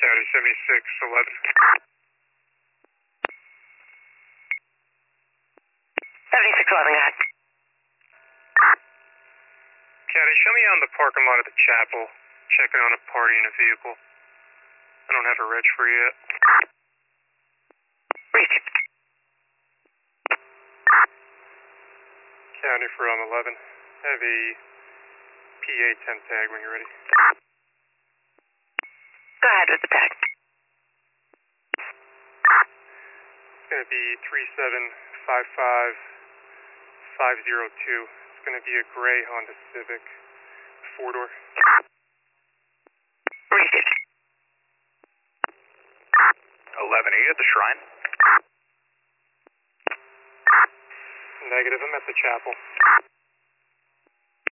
County 7611. County, show me out in the parking lot of the chapel, checking on a party in a vehicle. I don't have a reg for you yet. County for 11. Have a PA 10 tag when you're ready. Go ahead with the tag. It's going to be 3755502. It's going to be a gray Honda Civic, 4-door. Received. 11, are you at the shrine? Negative, I'm at the chapel.